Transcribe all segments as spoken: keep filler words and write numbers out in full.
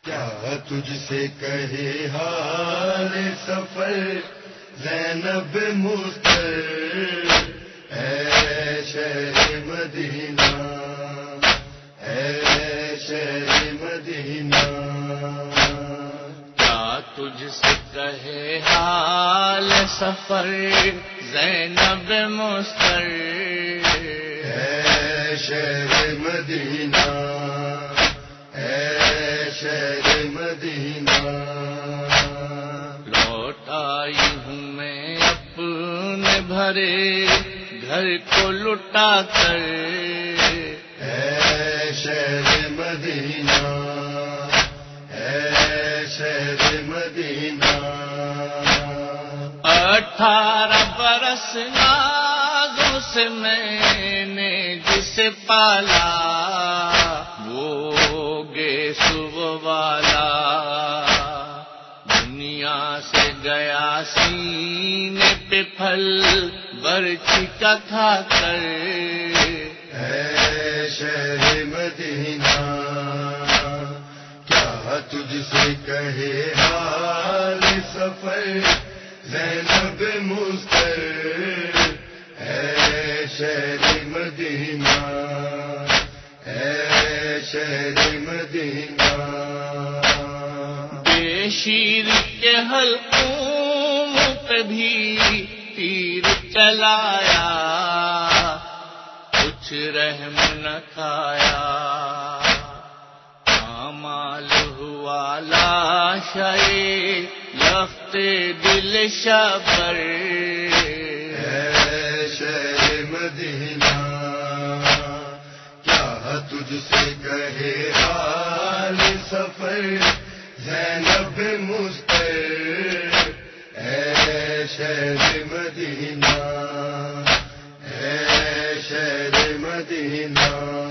کیا تجھ سے کہے حال سفر زینب مستر، اے شہر مدینہ، اے شہر مدینہ. کیا تجھ سے کہے حال سفر زینب مستر، اے شہر مدینہ، اے شہر مدینہ. لوٹ آئی ہوں میں اپنے بھرے گھر کو لٹا کر، اے شہر مدینہ، اے شہر مدینہ. اٹھارہ برس نازوں سے میں نے جسے پالا، وہ گے صبح والا دنیا سے گیا سینے پہ پھل برچھی کا کھا کر. اے شہر مدینہ، کیا تجھ سے کہے حال سفر زینب مستر، اے شہر مدینہ، اے شہر مدینہ. بے شیر کے حلقوں پہ بھی تیر چلایا، کچھ رحم نہ کھایا. مال ہوا لاشے لخت دل شبر، اے شہر مدینہ، کیا تجھ سے کہے حال سفر زینب مستر، اے شہر مدینہ، اے شہر مدینہ.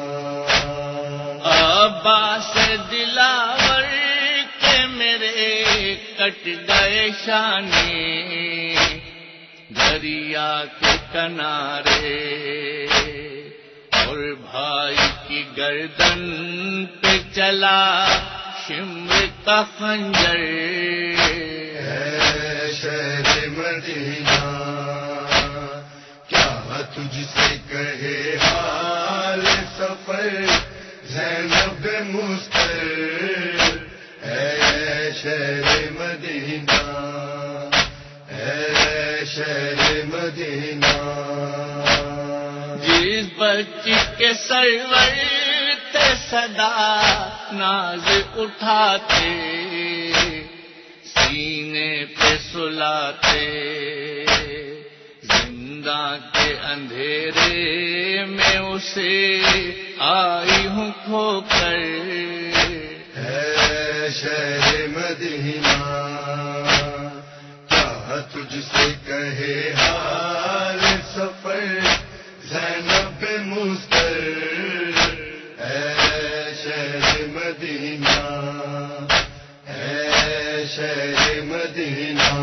عباس دلاور کے میرے کٹ گئے شانے دریا کے کنارے، اور بھائی کی گردن پہ چلا شمر کا خنجر. اے شہر مدینہ، کیا تجھ سے کہے حال سفر زینب مستر، اے شہر مدینہ، اے شہر مدینہ. جس بچی کے سرور تھے صدا ناز اٹھاتے، سینے پہ سلاتے، زندہ کے اندھیرے میں اسے آئی ہوں کھو کر. اے شہر مدینہ، کیا تجھ سے کہے حال سفر زینب مستر، اے شہر مدینہ، اے شہر مدینہ.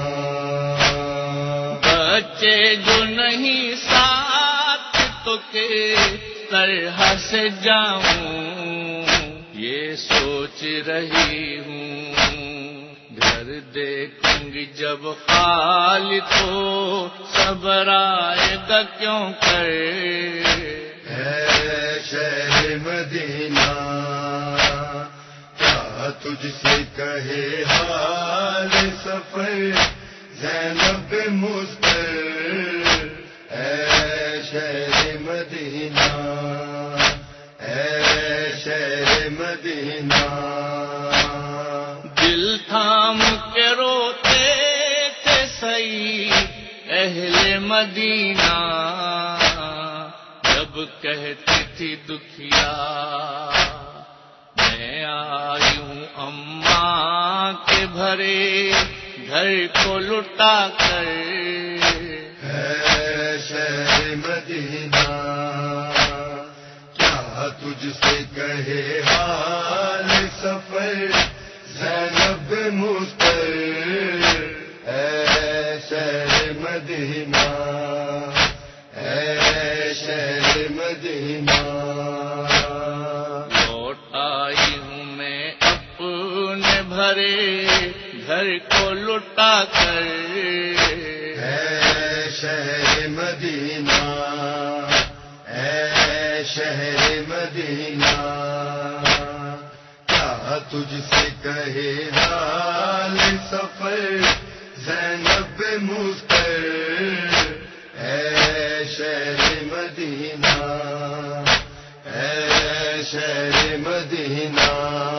بچے جو نہیں ساتھ تو کے طرح سے جاؤں، یہ سوچ رہی ہوں. گھر دیکھوں گی جب خالی تو صبر آئے گا کیوں کر. اے شہر مدینہ، کیا تجھ سے کہے حال سفر زینب مستر، اے شہر مدینہ، اے شہر مدینہ. دل تھام کے روتے تھے سعید اہل مدینہ، جب کہتی تھی دکھیا میں آئی ہوں اماں کے بھرے گھر کو لٹا کر. اے شہر مدینہ، کیا تجھ سے کہے حال سفر زینب مستر، اے شہر مدینہ، اے شہر مدینہ. لوٹ آئی ہوں میں اپنے بھرے گھر کو لٹا کر، اے شہر مدینہ، اے شہر مدینہ، کیا تجھ سے کہے حال سفر زینب مستر، اے شہر مدینہ، اے شہر مدینہ،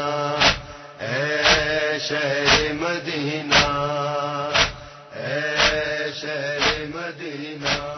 اے شہر مدینہ، اے شہر مدینہ۔